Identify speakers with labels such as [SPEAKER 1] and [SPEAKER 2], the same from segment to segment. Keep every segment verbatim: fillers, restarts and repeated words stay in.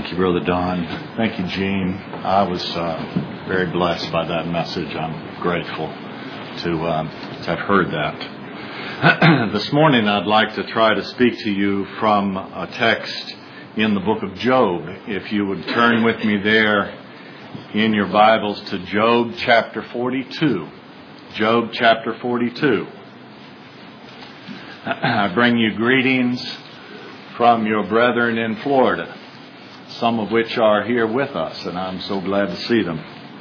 [SPEAKER 1] Thank you, Brother Don. Thank you, Gene. I was uh, very blessed by that message. I'm grateful to, um, to have heard that. This morning I'd like to try to speak to you from a text in the book of Job. If you would turn with me there in your Bibles to Job chapter forty-two. Job chapter forty-two. I bring you greetings from your brethren in Florida, some of which are here with us, and I'm so glad to see them.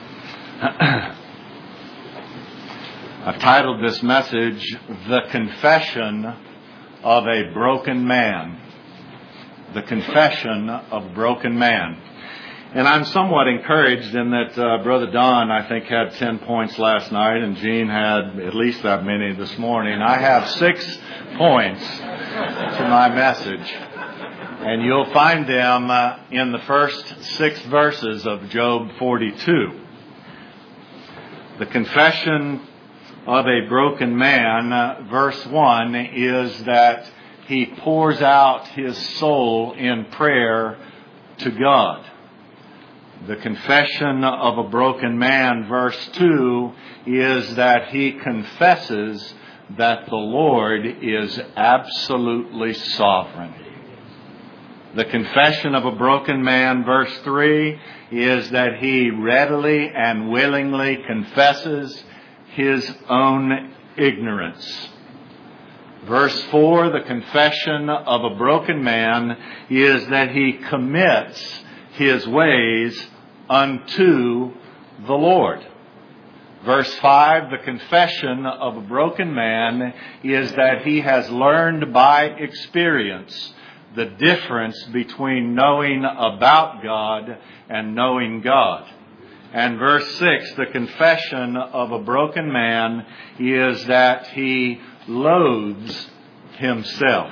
[SPEAKER 1] I've titled this message, The Confession of a Broken Man. The Confession of a Broken Man. And I'm somewhat encouraged in that uh, Brother Don, I think, had ten points last night, and Gene had at least that many this morning. I have six points to my message. And you'll find them uh, in the first six verses of Job forty-two. The confession of a broken man, uh, verse one, is that he pours out his soul in prayer to God. The confession of a broken man, verse two, is that he confesses that the Lord is absolutely sovereign. The confession of a broken man, verse three, is that he readily and willingly confesses his own ignorance. Verse four, the confession of a broken man is that he commits his ways unto the Lord. Verse five, the confession of a broken man is that he has learned by experience the difference between knowing about God and knowing God. And verse six, the confession of a broken man is that he loathes himself.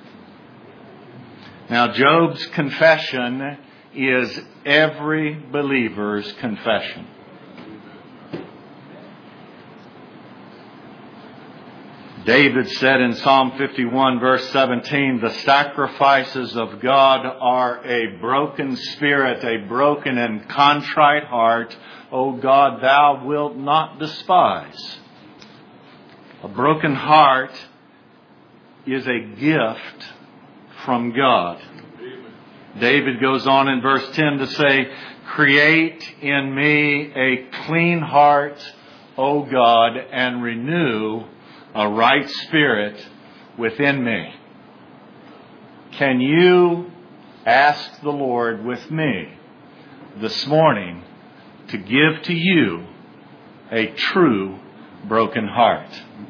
[SPEAKER 1] Now, Job's confession is every believer's confession. David said in Psalm fifty-one, verse seventeen, the sacrifices of God are a broken spirit, a broken and contrite heart. O God, thou wilt not despise. A broken heart is a gift from God. David goes on in verse ten to say, create in me a clean heart, O God, and renew a right spirit within me. Can you ask the Lord with me this morning to give to you a true broken heart?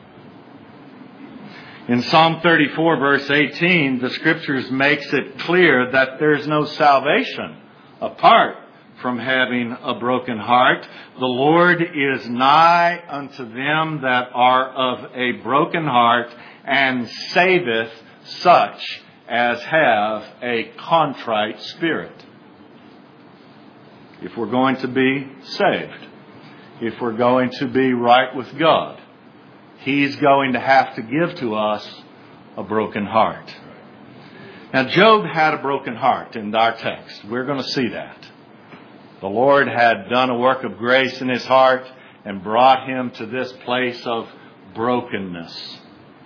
[SPEAKER 1] In Psalm thirty-four, verse eighteen, the Scriptures makes it clear that there's no salvation apart from having a broken heart. The Lord is nigh unto them that are of a broken heart, and saveth such as have a contrite spirit. If we're going to be saved, if we're going to be right with God, He's going to have to give to us a broken heart. Now, Job had a broken heart in our text. We're going to see that. The Lord had done a work of grace in his heart and brought him to this place of brokenness.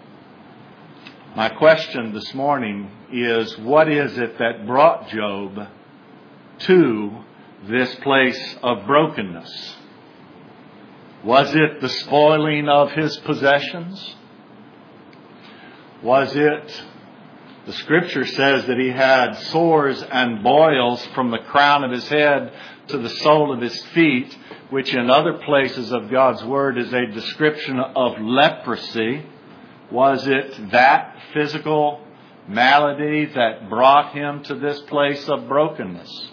[SPEAKER 1] My question this morning is, what is it that brought Job to this place of brokenness? Was it the spoiling of his possessions? Was it, the Scripture says that he had sores and boils from the crown of his head to the sole of his feet, which in other places of God's Word is a description of leprosy. Was it that physical malady that brought him to this place of brokenness?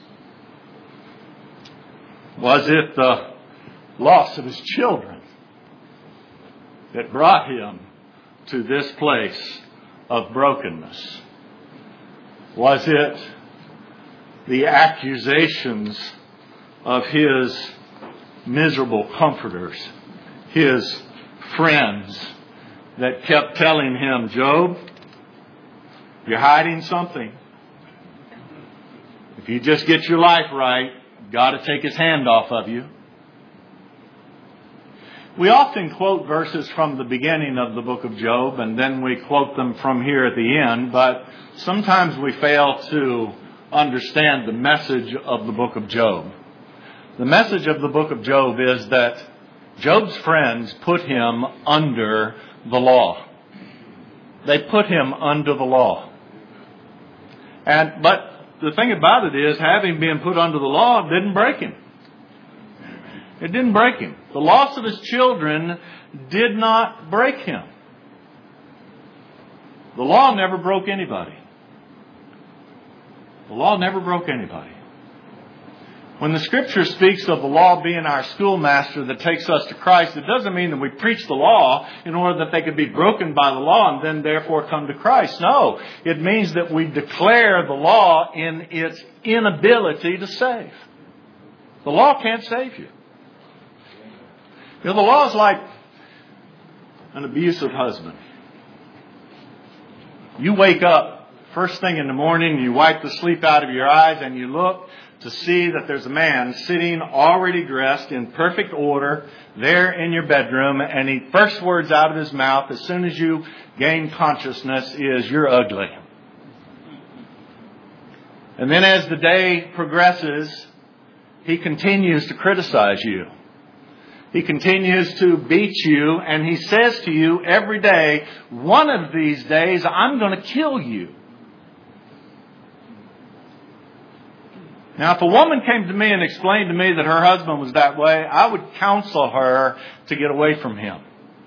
[SPEAKER 1] Was it the loss of his children that brought him to this place of brokenness? Was it the accusations of his miserable comforters, his friends, that kept telling him, Job, you're hiding something. If you just get your life right, God will take His hand off of you. We often quote verses from the beginning of the book of Job, and then we quote them from here at the end, but sometimes we fail to understand the message of the book of Job. The message of the book of Job is that Job's friends put him under the law. They put him under the law. And but the thing about it is, having been put under the law didn't break him. It didn't break him. The loss of his children did not break him. The law never broke anybody. The law never broke anybody. When the Scripture speaks of the law being our schoolmaster that takes us to Christ, it doesn't mean that we preach the law in order that they could be broken by the law and then therefore come to Christ. No, it means that we declare the law in its inability to save. The law can't save you. You know, the law is like an abusive husband. You wake up first thing in the morning, you wipe the sleep out of your eyes, and you look to see that there's a man sitting already dressed in perfect order there in your bedroom, and the first words out of his mouth as soon as you gain consciousness is, "You're ugly." And then as the day progresses, he continues to criticize you. He continues to beat you, and he says to you every day, "One of these days I'm going to kill you." Now, if a woman came to me and explained to me that her husband was that way, I would counsel her to get away from him.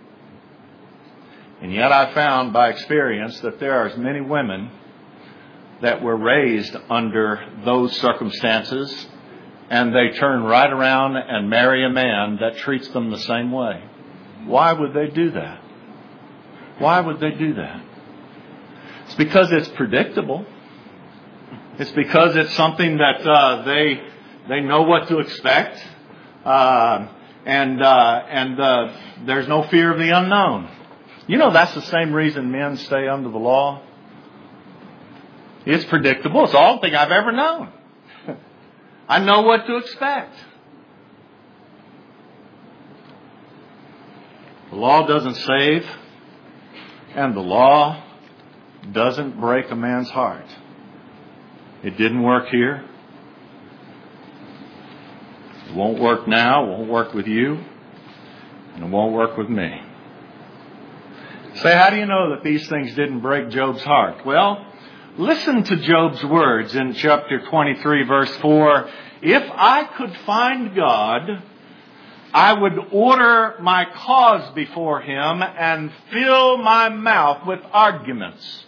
[SPEAKER 1] And yet I found by experience that there are as many women that were raised under those circumstances, and they turn right around and marry a man that treats them the same way. Why would they do that? Why would they do that? It's because it's predictable. It's because it's something that uh, they they know what to expect, uh, and uh, and uh, there's no fear of the unknown. You know, that's the same reason men stay under the law. It's predictable. It's the only thing I've ever known. I know what to expect. The law doesn't save, and the law doesn't break a man's heart. It didn't work here. It won't work now. It won't work with you. And it won't work with me. Say, how do you know that these things didn't break Job's heart? Well, listen to Job's words in chapter twenty-three, verse four. "If I could find God, I would order my cause before Him and fill my mouth with arguments."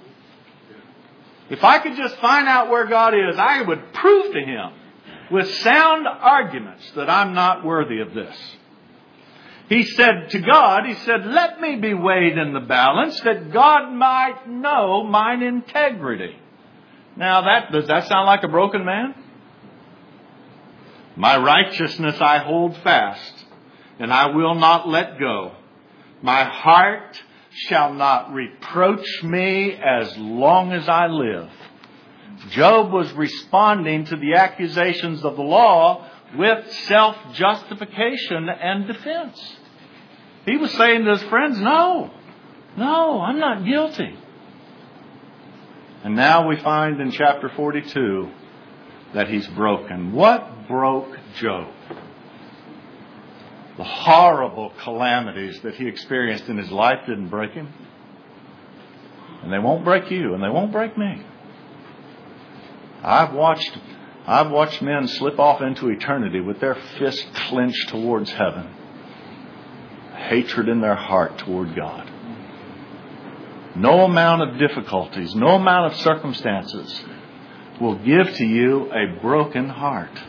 [SPEAKER 1] If I could just find out where God is, I would prove to Him with sound arguments that I'm not worthy of this. He said to God, He said, "Let me be weighed in the balance that God might know mine integrity." Now, that does that sound like a broken man? "My righteousness I hold fast, and I will not let go. My heart shall not reproach me as long as I live." Job was responding to the accusations of the law with self-justification and defense. He was saying to his friends, no, no, I'm not guilty. And now we find in chapter forty-two that he's broken. What broke Job? The horrible calamities that he experienced in his life didn't break him. And they won't break you, and they won't break me. I've watched I've watched men slip off into eternity with their fists clenched towards heaven. Hatred in their heart toward God. No amount of difficulties, no amount of circumstances will give to you a broken heart.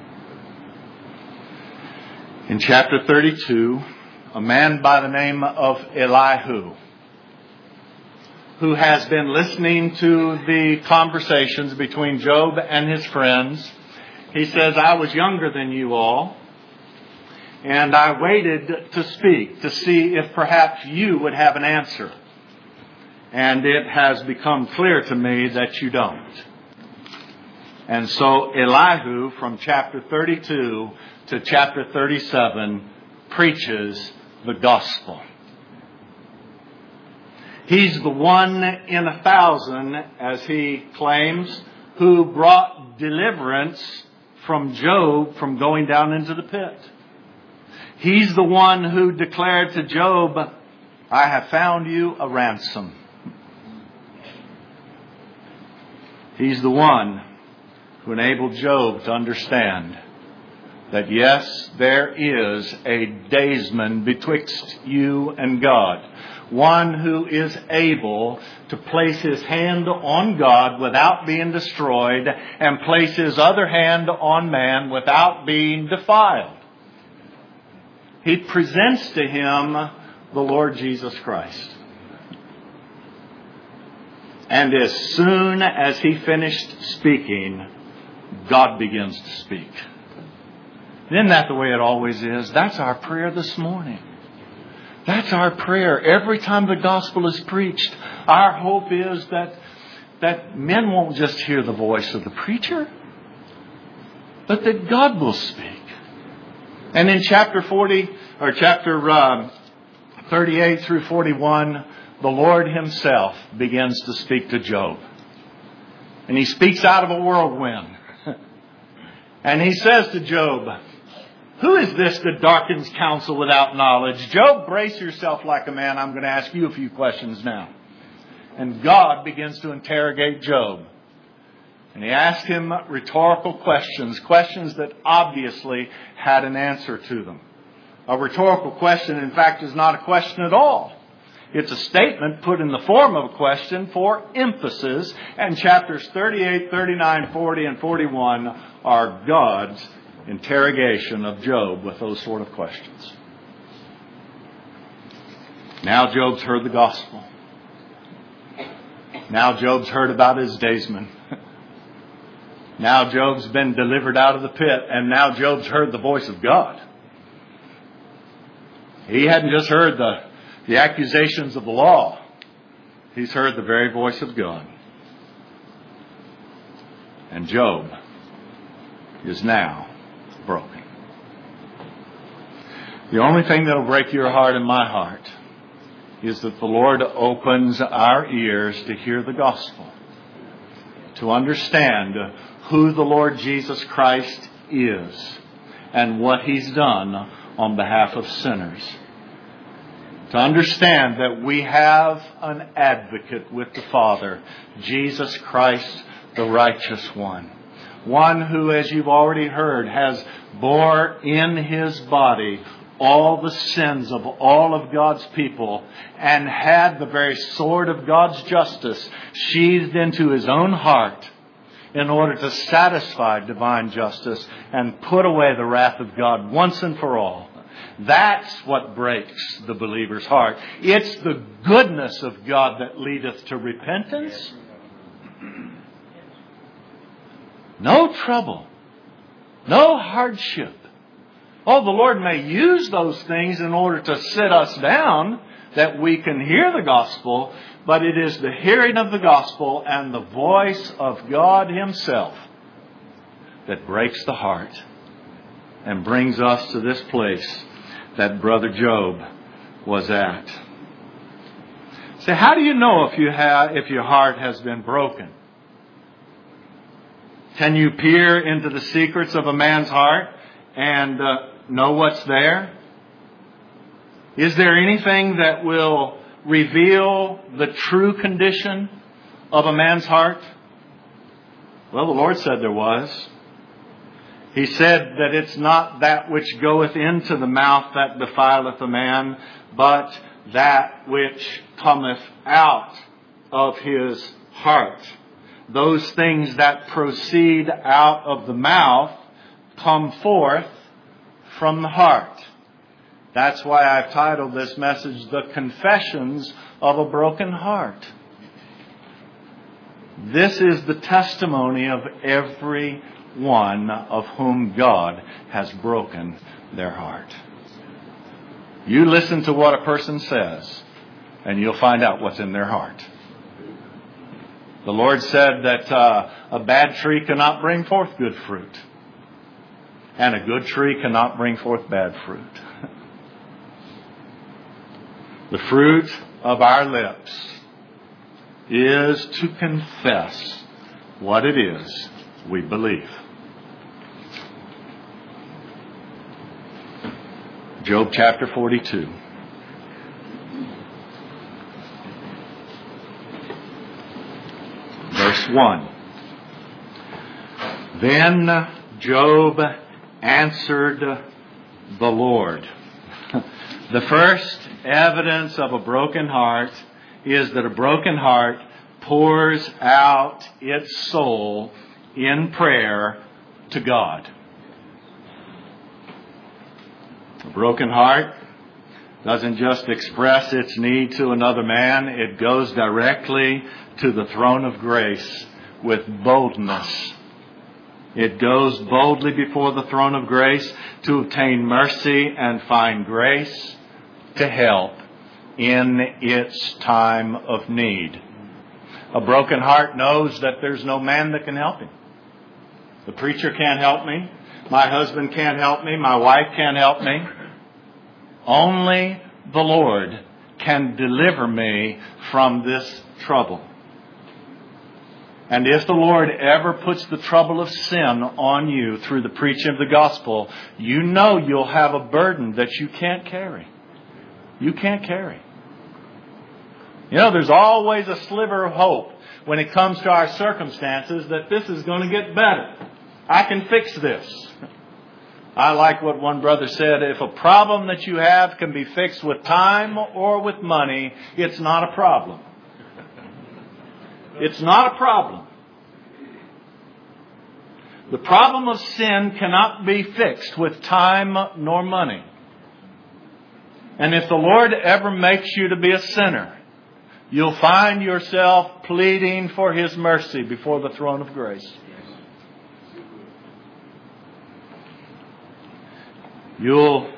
[SPEAKER 1] In chapter thirty-two, a man by the name of Elihu, who has been listening to the conversations between Job and his friends, he says, "I was younger than you all, and I waited to speak to see if perhaps you would have an answer. And it has become clear to me that you don't." And so Elihu, from chapter thirty-two to chapter thirty-seven, preaches the gospel. He's the one in a thousand, as he claims, who brought deliverance from Job from going down into the pit. He's the one who declared to Job, I have found you a ransom. He's the one who enabled Job to understand that yes, there is a daysman betwixt you and God. One who is able to place his hand on God without being destroyed and place his other hand on man without being defiled. He presents to him the Lord Jesus Christ. And as soon as he finished speaking, God begins to speak. Isn't that the way it always is? That's our prayer this morning. That's our prayer. Every time the gospel is preached, our hope is that, that men won't just hear the voice of the preacher, but that God will speak. And in chapter forty, or chapter uh, thirty-eight through forty-one, the Lord Himself begins to speak to Job. And He speaks out of a whirlwind. And He says to Job, who is this that darkens counsel without knowledge? Job, brace yourself like a man. I'm going to ask you a few questions now. And God begins to interrogate Job. And He asks him rhetorical questions, questions that obviously had an answer to them. A rhetorical question, in fact, is not a question at all. It's a statement put in the form of a question for emphasis. And chapters thirty-eight, thirty-nine, forty, and forty-one are God's interrogation of Job with those sort of questions. Now Job's heard the gospel. Now Job's heard about his daysman. Now Job's been delivered out of the pit. And now Job's heard the voice of God. He hadn't just heard the, the accusations of the law. He's heard the very voice of God. And Job is now broken. The only thing that will break your heart and my heart is that the Lord opens our ears to hear the gospel, to understand who the Lord Jesus Christ is and what He's done on behalf of sinners. To understand that we have an advocate with the Father, Jesus Christ, the righteous one. One who, as you've already heard, has bore in His body all the sins of all of God's people and had the very sword of God's justice sheathed into His own heart in order to satisfy divine justice and put away the wrath of God once and for all. That's what breaks the believer's heart. It's the goodness of God that leadeth to repentance. No trouble. No hardship. Oh, the Lord may use those things in order to sit us down that we can hear the gospel, but it is the hearing of the gospel and the voice of God Himself that breaks the heart and brings us to this place that Brother Job was at. So how do you know if you have, if your heart has been broken? Can you peer into the secrets of a man's heart and uh, know what's there? Is there anything that will reveal the true condition of a man's heart? Well, the Lord said there was. He said that it's not that which goeth into the mouth that defileth a man, but that which cometh out of his heart. Those things that proceed out of the mouth come forth from the heart. That's why I've titled this message, The Confessions of a Broken Heart. This is the testimony of every one of whom God has broken their heart. You listen to what a person says, and you'll find out what's in their heart. The Lord said that uh, a bad tree cannot bring forth good fruit, and a good tree cannot bring forth bad fruit. The fruit of our lips is to confess what it is we believe. Job chapter forty-two. Verse one. Then Job answered the Lord. The first evidence of a broken heart is that a broken heart pours out its soul in prayer to God. A broken heart doesn't just express its need to another man. It goes directly to the throne of grace with boldness. It goes boldly before the throne of grace to obtain mercy and find grace to help in its time of need. A broken heart knows that there's no man that can help him. The preacher can't help me. My husband can't help me. My wife can't help me. Only the Lord can deliver me from this trouble. And if the Lord ever puts the trouble of sin on you through the preaching of the gospel, you know you'll have a burden that you can't carry. You can't carry. You know, there's always a sliver of hope when it comes to our circumstances that this is going to get better. I can fix this. I like what one brother said, if a problem that you have can be fixed with time or with money, it's not a problem. It's not a problem. The problem of sin cannot be fixed with time nor money. And if the Lord ever makes you to be a sinner, you'll find yourself pleading for His mercy before the throne of grace. You'll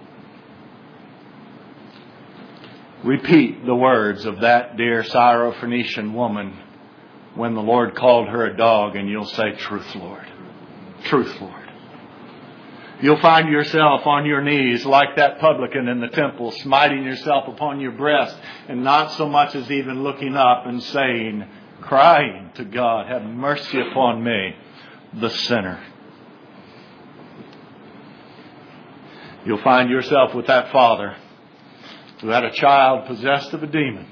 [SPEAKER 1] repeat the words of that dear Syrophoenician woman when the Lord called her a dog, and you'll say, "Truth, Lord. Truth, Lord." You'll find yourself on your knees like that publican in the temple, smiting yourself upon your breast and not so much as even looking up and saying, crying to God, "Have mercy upon me, the sinner." You'll find yourself with that father who had a child possessed of a demon.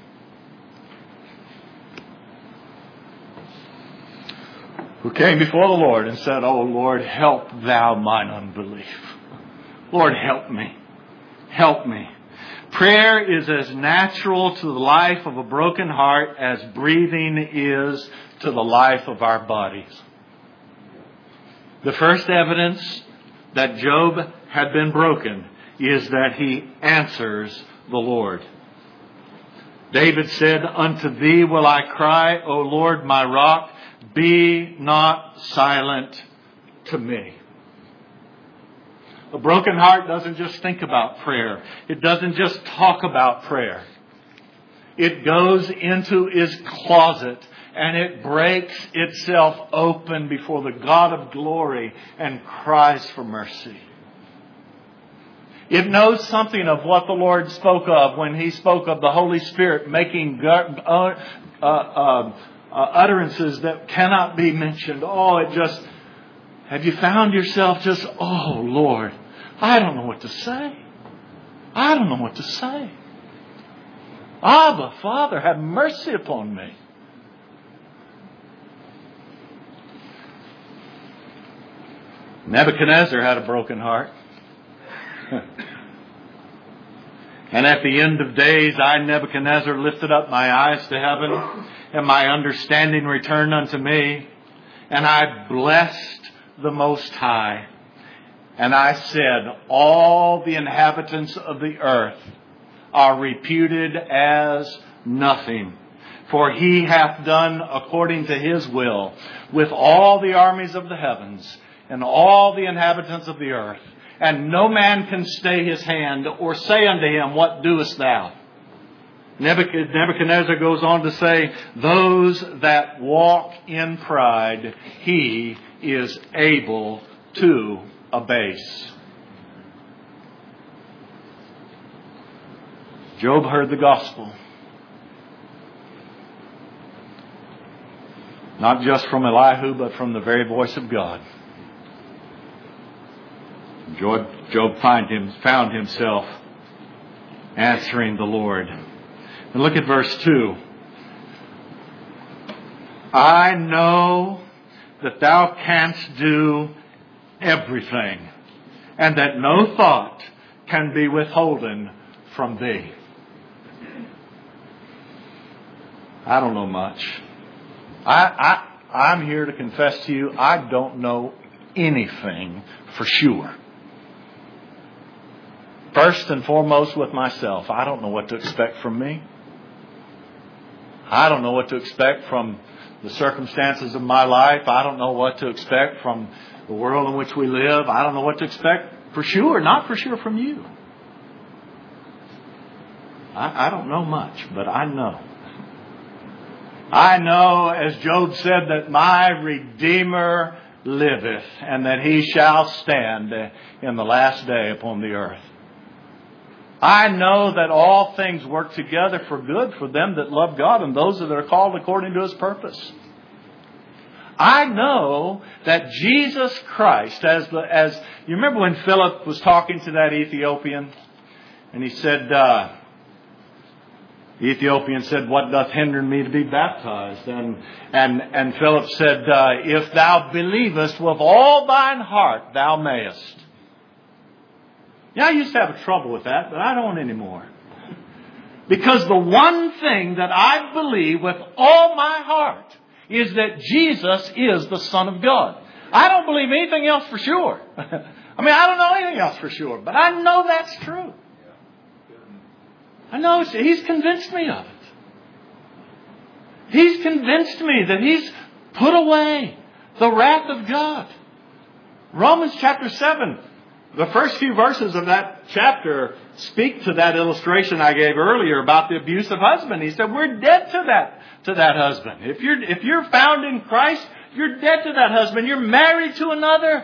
[SPEAKER 1] Who came before the Lord and said, "Oh Lord, help thou mine unbelief. Lord, help me. Help me." Prayer is as natural to the life of a broken heart as breathing is to the life of our bodies. The first evidence that Job had been broken is that he answers the Lord. David said, "Unto thee will I cry, O Lord, my rock. Be not silent to me." A broken heart doesn't just think about prayer. It doesn't just talk about prayer. It goes into its closet and it breaks itself open before the God of glory and cries for mercy. It knows something of what the Lord spoke of when He spoke of the Holy Spirit making uh, uh, uh, uh, utterances that cannot be mentioned. Oh, it just... Have you found yourself just, "Oh, Lord, I don't know what to say. I don't know what to say. Abba, Father, have mercy upon me." Nebuchadnezzar had a broken heart. And at the end of days, I, Nebuchadnezzar, lifted up my eyes to heaven, and my understanding returned unto me, and I blessed the Most High. And I said, "All the inhabitants of the earth are reputed as nothing, for He hath done according to His will with all the armies of the heavens and all the inhabitants of the earth. And no man can stay His hand or say unto Him, What doest thou? Nebuchadnezzar goes on to say, those that walk in pride, he is able to abase. Job heard the gospel. Not just from Elihu, but from the very voice of God. Job, Job find him, found himself answering the Lord. And look at verse two. I know that thou canst do everything, and that no thought can be withholden from thee. I don't know much. I, I, I'm here to confess to you, I don't know anything for sure. First and foremost with myself, I don't know what to expect from me. I don't know what to expect from the circumstances of my life. I don't know what to expect from the world in which we live. I don't know what to expect for sure, not for sure from you. I, I don't know much, but I know. I know, as Job said, that my Redeemer liveth, and that he shall stand in the last day upon the earth. I know that all things work together for good for them that love God and those that are called according to His purpose. I know that Jesus Christ, as the, as you remember when Philip was talking to that Ethiopian, and he said, uh, the Ethiopian said, what doth hinder me to be baptized? And and and Philip said, uh, if thou believest with all thine heart, thou mayest. Yeah, I used to have trouble with that, but I don't anymore. Because the one thing that I believe with all my heart is that Jesus is the Son of God. I don't believe anything else for sure. I mean, I don't know anything else for sure, but I know that's true. I know He's convinced me of it. He's convinced me that He's put away the wrath of God. Romans chapter seven. The first few verses of that chapter speak to that illustration I gave earlier about the abusive husband. He said, we're dead to that, to that husband. If you're, if you're found in Christ, you're dead to that husband. You're married to another.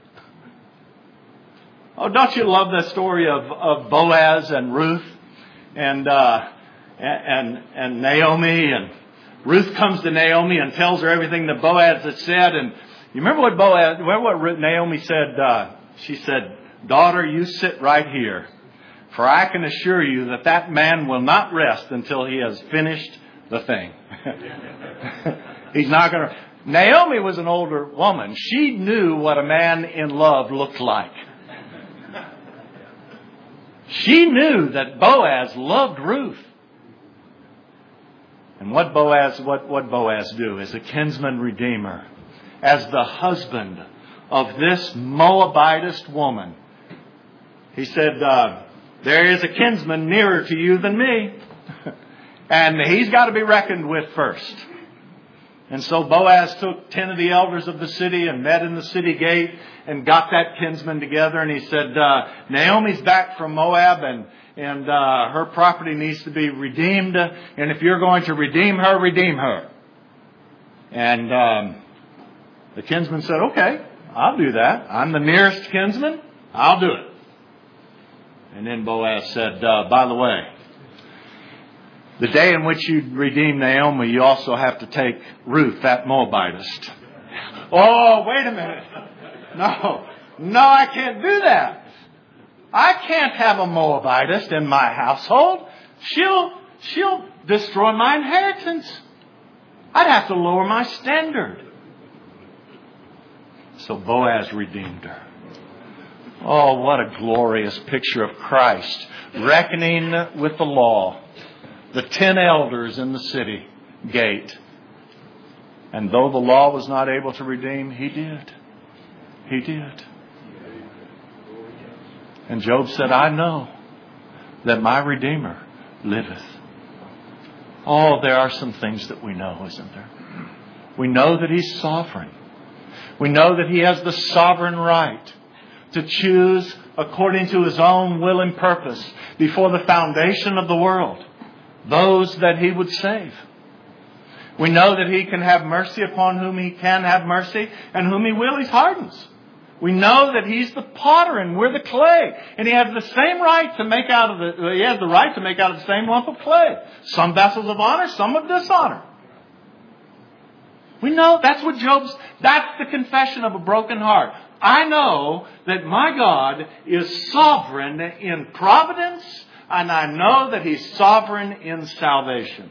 [SPEAKER 1] Oh, don't you love that story of, of Boaz and Ruth and, uh, and, and Naomi? And Ruth comes to Naomi and tells her everything that Boaz had said. And you remember what Boaz, remember what Naomi said, uh, She said, daughter, you sit right here, for I can assure you that that man will not rest until he has finished the thing. He's not going to. Naomi was an older woman. She knew what a man in love looked like. She knew that Boaz loved Ruth. And what Boaz, what, what Boaz do as a kinsman redeemer, as the husband of this Moabitist woman. He said, uh, there is a kinsman nearer to you than me. And he's got to be reckoned with first. And so Boaz took ten of the elders of the city and met in the city gate and got that kinsman together. And he said, uh, Naomi's back from Moab and, and uh, her property needs to be redeemed. And if you're going to redeem her, redeem her. And um, the kinsman said, okay, I'll do that. I'm the nearest kinsman. I'll do it. And then Boaz said, uh, by the way, the day in which you redeem Naomi, you also have to take Ruth, that Moabitist. Oh, wait a minute. No, no, I can't do that. I can't have a Moabitist in my household. She'll, she'll destroy my inheritance. I'd have to lower my standard. So Boaz redeemed her. Oh, what a glorious picture of Christ reckoning with the law. The ten elders in the city gate. And though the law was not able to redeem, He did. He did. And Job said, I know that my Redeemer liveth. Oh, there are some things that we know, isn't there? We know that He's sovereign. We know that He has the sovereign right to choose according to His own will and purpose before the foundation of the world. those that He would save. We know that He can have mercy upon whom He can have mercy, and whom He will, He hardens. We know that He's the potter and we're the clay. And He has the same right to make out of the, He has the right to make out of the same lump of clay. Some vessels of honor, some of dishonor. We know that's what Job's, that's the confession of a broken heart. I know that my God is sovereign in providence, and I know that He's sovereign in salvation.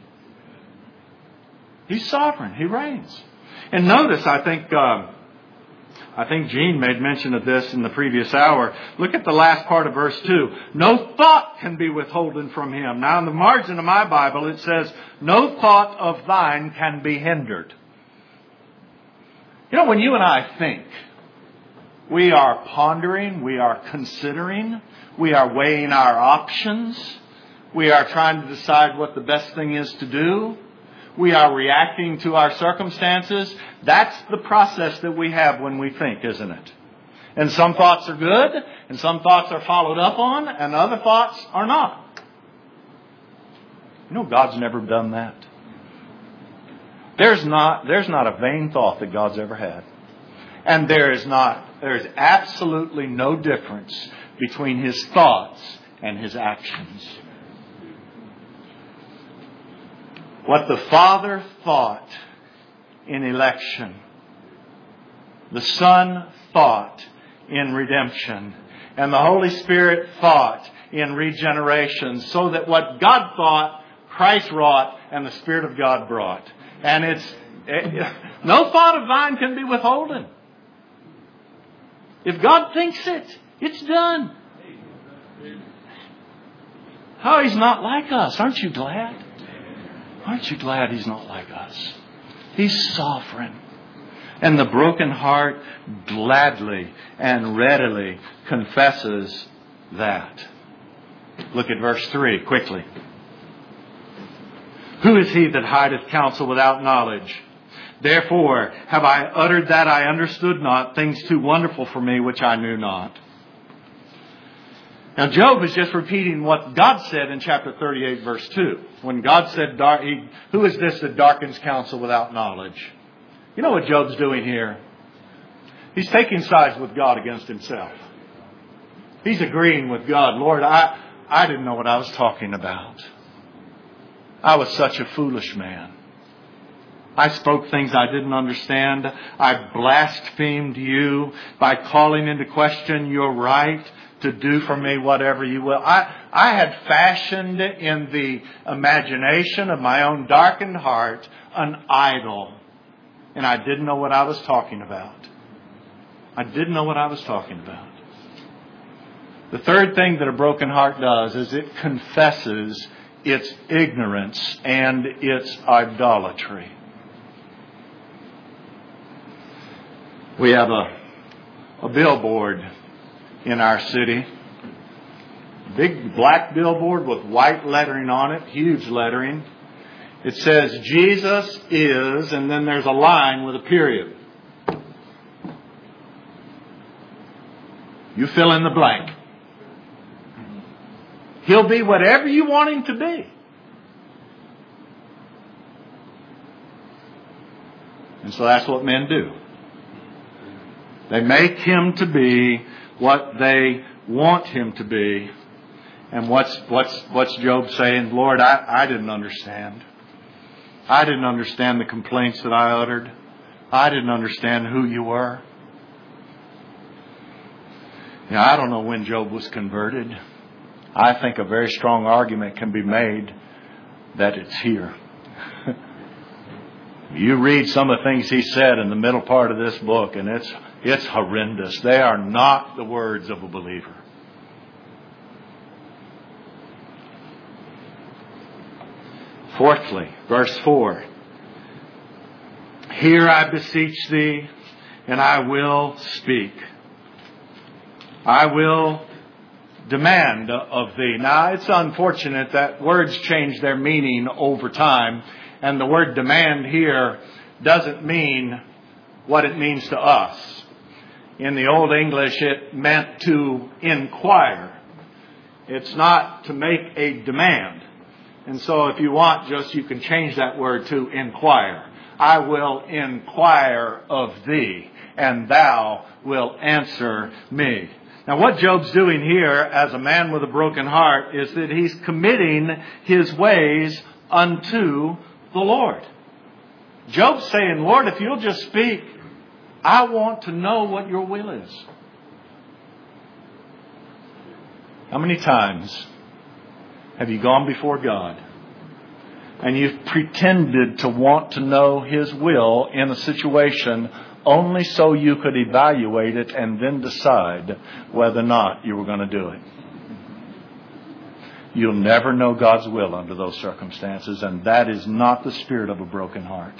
[SPEAKER 1] He's sovereign. He reigns. And notice, I think, uh, I think Gene made mention of this in the previous hour. Look at the last part of verse two. No thought can be withholden from Him. Now, in the margin of my Bible, it says, no thought of thine can be hindered. You know, when you and I think, we are pondering, we are considering, we are weighing our options, we are trying to decide what the best thing is to do, we are reacting to our circumstances. That's the process that we have when we think, isn't it? And some thoughts are good, and some thoughts are followed up on, and other thoughts are not. You know, God's never done that. There's not, there's not a vain thought that God's ever had. And there is not, there is absolutely no difference between His thoughts and His actions. What the Father thought in election, the Son thought in redemption, and the Holy Spirit thought in regeneration, so that what God thought, Christ wrought, and the Spirit of God brought. And it's, it, no thought of thine can be withholden. If God thinks it, it's done. Oh, He's not like us. Aren't you glad? Aren't you glad He's not like us? He's sovereign. And the broken heart gladly and readily confesses that. Look at verse three quickly. Who is he that hideth counsel without knowledge? Therefore have I uttered that I understood not, things too wonderful for me which I knew not. Now Job is just repeating what God said in chapter thirty-eight verse two. When God said, who is this that darkens counsel without knowledge? You know what Job's doing here? He's taking sides with God against himself. He's agreeing with God. Lord, I, I didn't know what I was talking about. I was such a foolish man. I spoke things I didn't understand. I blasphemed you by calling into question your right to do for me whatever you will. I, I had fashioned in the imagination of my own darkened heart an idol. And I didn't know what I was talking about. I didn't know what I was talking about. The third thing that a broken heart does is it confesses its ignorance and its idolatry. We have a, a billboard in our city. Big black billboard with white lettering on it, huge lettering. It says, Jesus is, and then there's a line with a period. You fill in the blank. He'll be whatever you want Him to be. And so that's what men do. They make Him to be what they want Him to be. And what's what's what's Job saying? Lord, I, I didn't understand. I didn't understand the complaints that I uttered. I didn't understand who you were. Now, I don't know when Job was converted. I think a very strong argument can be made that it's here. You read some of the things he said in the middle part of this book, and it's it's horrendous. They are not the words of a believer. Fourthly, verse four. Hear, I beseech thee, and I will speak. I will demand of thee. Now, it's unfortunate that words change their meaning over time. And the word demand here doesn't mean what it means to us. In the Old English, it meant to inquire. It's not to make a demand. And so if you want, just you can change that word to inquire. I will inquire of thee, and thou wilt answer me. Now what Job's doing here as a man with a broken heart is that he's committing his ways unto the Lord. Job's saying, Lord, if you'll just speak, I want to know what your will is. How many times have you gone before God and you've pretended to want to know His will in a situation only so you could evaluate it and then decide whether or not you were going to do it? You'll never know God's will under those circumstances, and that is not the spirit of a broken heart.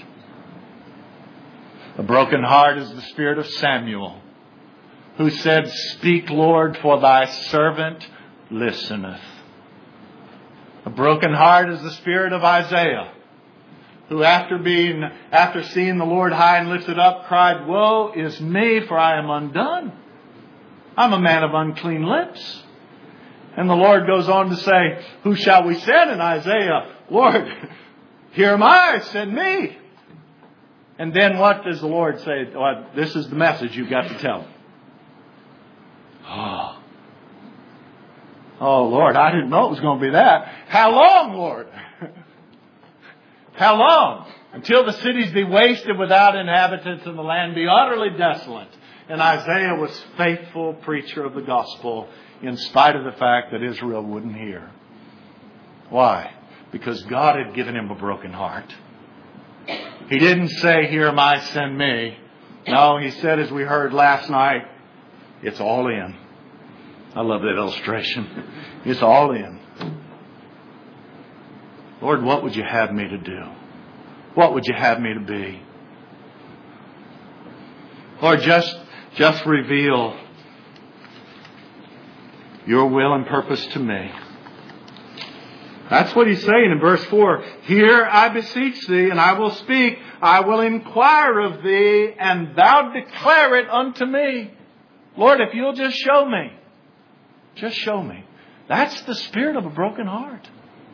[SPEAKER 1] A broken heart is the spirit of Samuel, who said, Speak, Lord, for thy servant listeneth. A broken heart is the spirit of Isaiah, who after being, after seeing the Lord high and lifted up, cried, Woe is me, for I am undone. I'm a man of unclean lips. And the Lord goes on to say, Who shall we send? And Isaiah, Lord, here am I, send me. And then what does the Lord say? Well, this is the message you've got to tell. Oh. oh, Lord, I didn't know it was going to be that. How long, Lord? How long? Until the cities be wasted without inhabitants and the land be utterly desolate. And Isaiah was faithful preacher of the gospel in spite of the fact that Israel wouldn't hear. Why? Because God had given him a broken heart. He didn't say, Here am I, send me. No, he said, as we heard last night, it's all in. I love that illustration. It's all in. Lord, what would you have me to do? What would you have me to be? Lord, just, just reveal your will and purpose to me. That's what he's saying in verse four. Here I beseech thee, and I will speak. I will inquire of thee, and thou declare it unto me. Lord, if you'll just show me. Just show me. That's the spirit of a broken heart.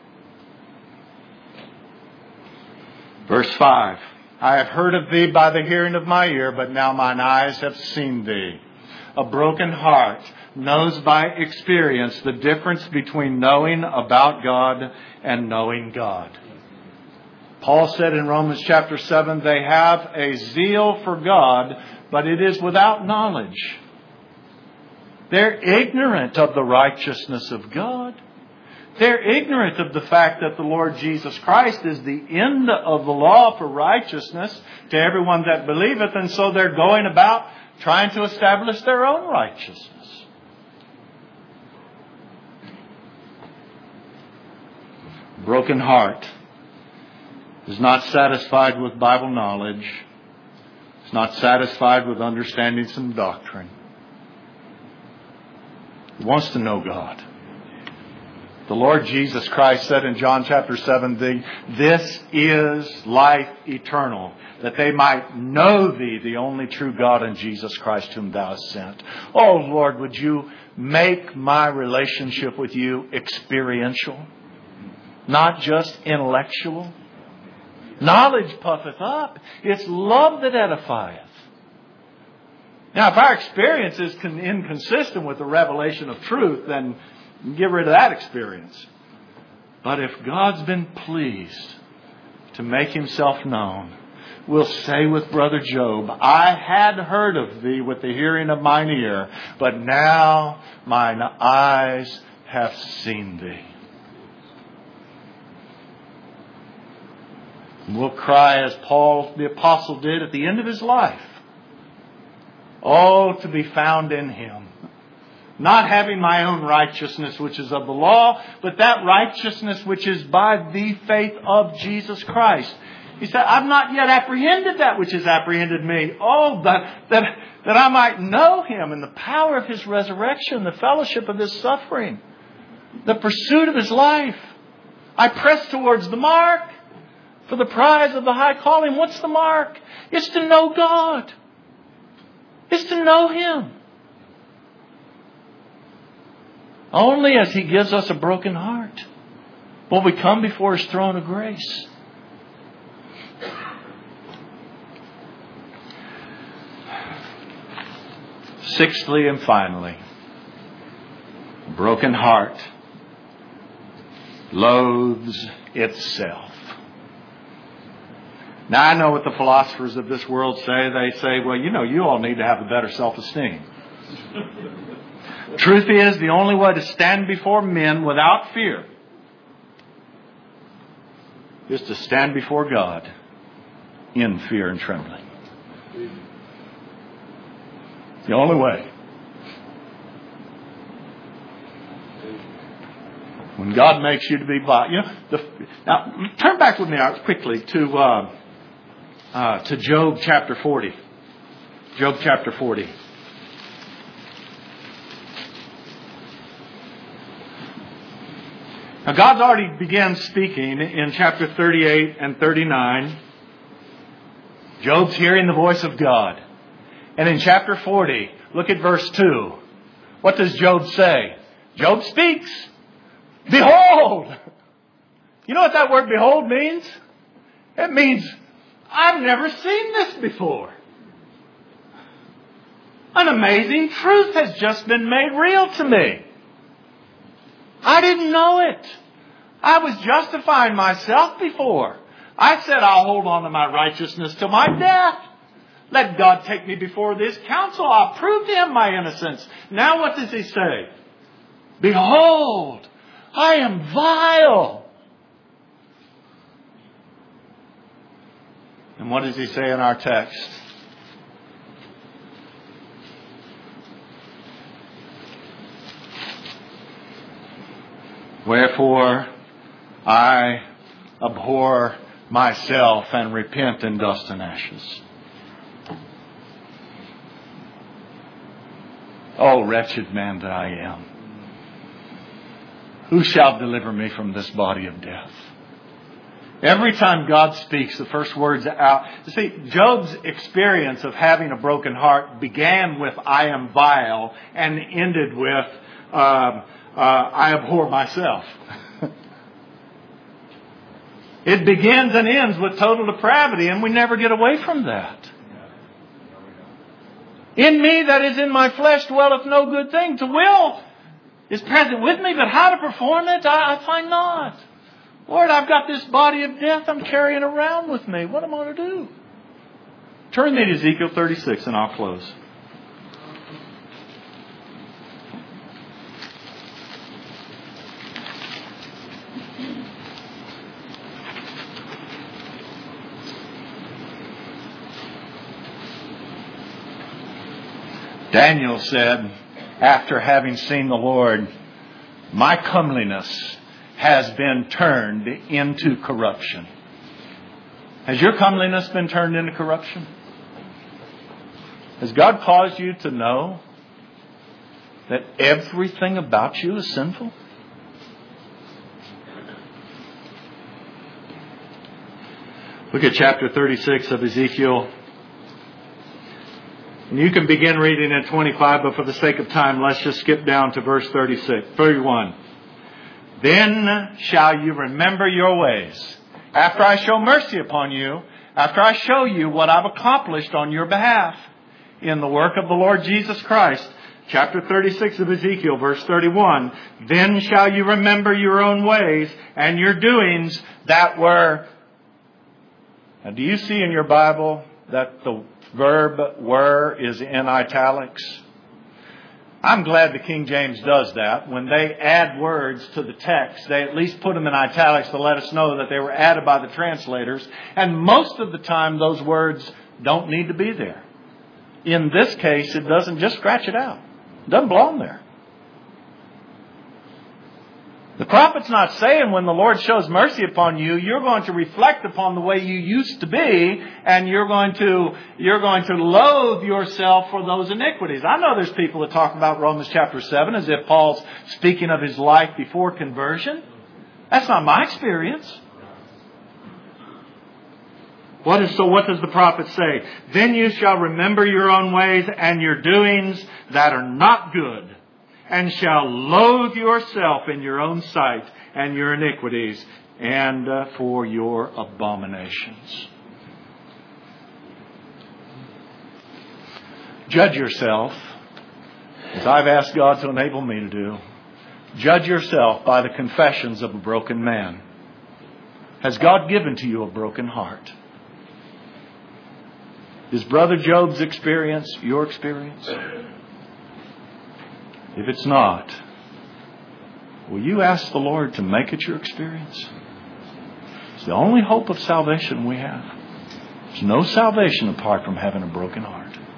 [SPEAKER 1] Verse five. I have heard of thee by the hearing of my ear, but now mine eyes have seen thee. A broken heart knows by experience the difference between knowing about God and knowing God. Paul said in Romans chapter seven, they have a zeal for God, but it is without knowledge. They're ignorant of the righteousness of God. They're ignorant of the fact that the Lord Jesus Christ is the end of the law for righteousness to everyone that believeth, and so they're going about trying to establish their own righteousness. Broken heart is not satisfied with Bible knowledge. It's not satisfied with understanding some doctrine. He wants to know God. The Lord Jesus Christ said in John chapter seven, This is life eternal, that they might know thee, the only true God, and Jesus Christ whom thou hast sent. Oh Lord, would you make my relationship with you experiential, not just intellectual? Knowledge puffeth up. It's love that edifieth. Now, if our experience is inconsistent with the revelation of truth, then get rid of that experience. But if God's been pleased to make Himself known, we'll say with Brother Job, I had heard of thee with the hearing of mine ear, but now mine eyes have seen thee. And we'll cry as Paul the Apostle did at the end of his life. Oh, to be found in Him. Not having my own righteousness which is of the law, but that righteousness which is by the faith of Jesus Christ. He said, I've not yet apprehended that which has apprehended me. Oh, that, that, that I might know Him and the power of His resurrection, the fellowship of His suffering, the pursuit of His life. I press towards the mark for the prize of the high calling. What's the mark? It's to know God. It's to know Him. Only as He gives us a broken heart
[SPEAKER 2] Will we come before His throne of grace? Sixthly and finally, a broken heart loathes itself. Now, I know what the philosophers of this world say. They say, well, you know, you all need to have a better self-esteem. Truth is, the only way to stand before men without fear is to stand before God in fear and trembling. The only way. When God makes you to be vile. You know, the, now, turn back with me quickly to uh, uh, to Job chapter forty. Job chapter forty. Now, God's already began speaking in chapter thirty-eight and thirty-nine. Job's hearing the voice of God. And in chapter forty, look at verse two. What does Job say? Job speaks. Behold! You know what that word behold means? It means, I've never seen this before. An amazing truth has just been made real to me. I didn't know it. I was justifying myself before. I said I'll hold on to my righteousness till my death. Let God take me before this council. I'll prove to Him my innocence. Now what does He say? Behold, I am vile. And what does He say in our text? Wherefore I abhor myself and repent in dust and ashes. Oh, wretched man that I am. Who shall deliver me from this body of death? Every time God speaks, the first words out. You see, Job's experience of having a broken heart began with I am vile and ended with um, uh, I abhor myself. It begins and ends with total depravity, and we never get away from that. In me that is in my flesh dwelleth no good thing. To will is present with me, but how to perform it, I, I find not. Lord, I've got this body of death I'm carrying around with me. What am I going to do? Turn me to Ezekiel thirty-six and I'll close. Daniel said, after having seen the Lord, my comeliness has been turned into corruption. Has your comeliness been turned into corruption? Has God caused you to know that everything about you is sinful? Look at chapter thirty-six of Ezekiel. And you can begin reading at twenty-five, but for the sake of time, let's just skip down to verse thirty-six, thirty-one. Then shall you remember your ways. After I show mercy upon you, after I show you what I've accomplished on your behalf in the work of the Lord Jesus Christ. Chapter thirty-six of Ezekiel, verse thirty-one. Then shall you remember your own ways and your doings that were... Now, do you see in your Bible that the verb were is in italics? I'm glad the King James does that. When they add words to the text, they at least put them in italics to let us know that they were added by the translators. And most of the time, those words don't need to be there. In this case, it doesn't. Just scratch it out. It doesn't belong there. The prophet's not saying when the Lord shows mercy upon you, you're going to reflect upon the way you used to be, and you're going to you're going to loathe yourself for those iniquities. I know there's people that talk about Romans chapter seven as if Paul's speaking of his life before conversion. That's not my experience. What is so? What does the prophet say? Then you shall remember your own ways and your doings that are not good, and shall loathe yourself in your own sight, and your iniquities and uh, for your abominations. Judge yourself, as I've asked God to enable me to do. Judge yourself by the confessions of a broken man. Has God given to you a broken heart? Is Brother Job's experience your experience? If it's not, will you ask the Lord to make it your experience? It's the only hope of salvation we have. There's no salvation apart from having a broken heart.